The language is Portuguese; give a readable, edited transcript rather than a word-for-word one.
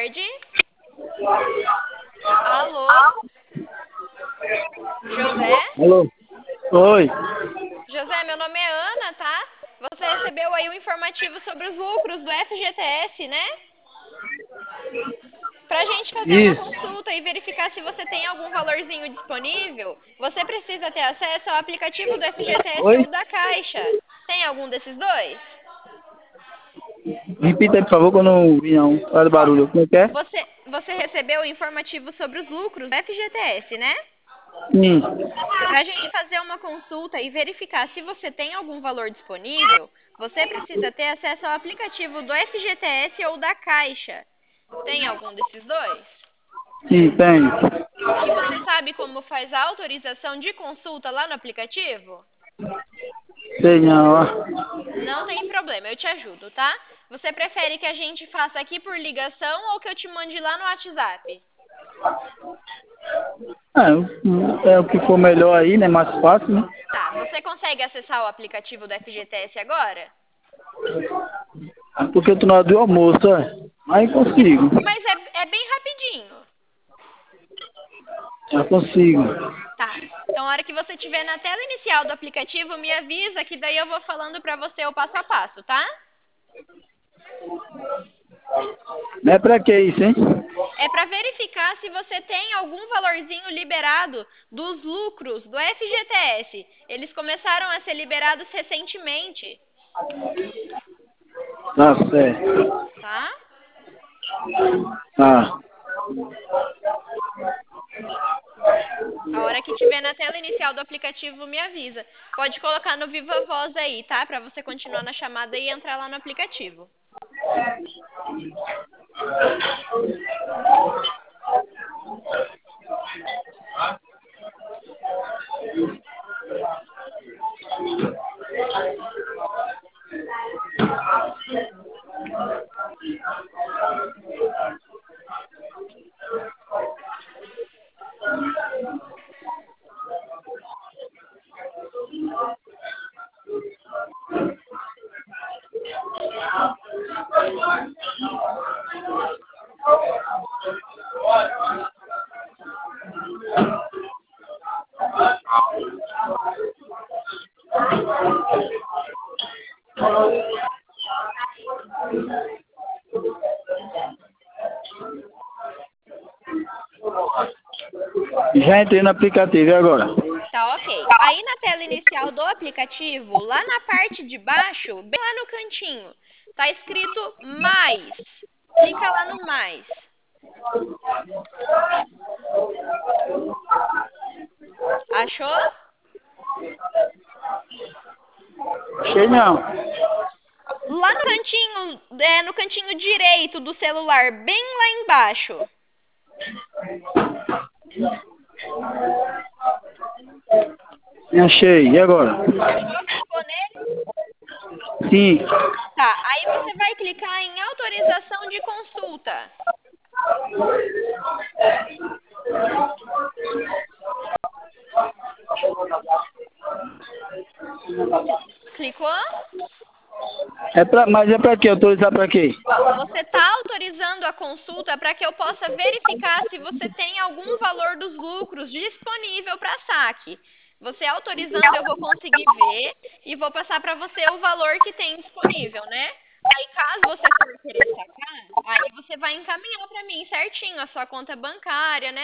tarde. Alô? José? Alô? Oi. José, meu nome é Ana, tá? Você recebeu aí um informativo sobre os lucros do FGTS, né? Pra gente fazer uma Isso. consulta e verificar se você tem algum valorzinho disponível, você precisa ter acesso ao aplicativo do FGTS ou Oi? da Caixa. Tem algum desses dois? Repita aí, por favor, que eu não vi não. Olha o Ó, barulho. Como é que é? você recebeu o informativo sobre os lucros do FGTS, né? Sim. Para a gente fazer uma consulta e verificar se você tem algum valor disponível, você precisa ter acesso ao aplicativo do FGTS ou da Caixa. Tem algum desses dois? Sim, tenho. E você sabe como faz a autorização de consulta lá no aplicativo? Sei não, ó. Não tem problema, eu te ajudo, tá? Você prefere que a gente faça aqui por ligação ou que eu te mande lá no WhatsApp? É o que for melhor aí, né? Mais fácil, né? Tá, você consegue acessar o aplicativo do FGTS agora? Porque eu tô na hora do almoço, ó. Aí consigo. Mas é bem rapidinho. Já consigo. Tá. Então, a hora que você estiver na tela inicial do aplicativo, me avisa que daí eu vou falando pra você o passo a passo, tá? Não é pra que isso, hein? É pra verificar se você tem algum valorzinho liberado dos lucros do FGTS. Eles começaram a ser liberados recentemente, Tá certo. tá? Tá. A hora que estiver na tela inicial do aplicativo, me avisa. Pode colocar no Viva Voz aí, tá? Pra você continuar na chamada e entrar lá no aplicativo. Já entrei no aplicativo, e agora? Tá, ok. Aí na tela inicial do aplicativo, lá na parte de baixo, bem lá no cantinho, tá escrito mais. Clica lá no mais. Achou? Achei não. Lá no cantinho, no cantinho direito do celular, bem lá embaixo. Achei. E agora? Achou? Clicou nele? Sim. Tá. Aí você vai clicar em autorização de consulta. Clicou? Mas é pra quê? Autorizar pra quê? Você está autorizando a consulta para que eu possa verificar se você tem algum valor dos lucros disponível para saque. Você autorizando, eu vou conseguir ver e vou passar para você o valor que tem disponível, né? Aí, caso você for querer sacar, aí você vai encaminhar para mim certinho a sua conta bancária, né?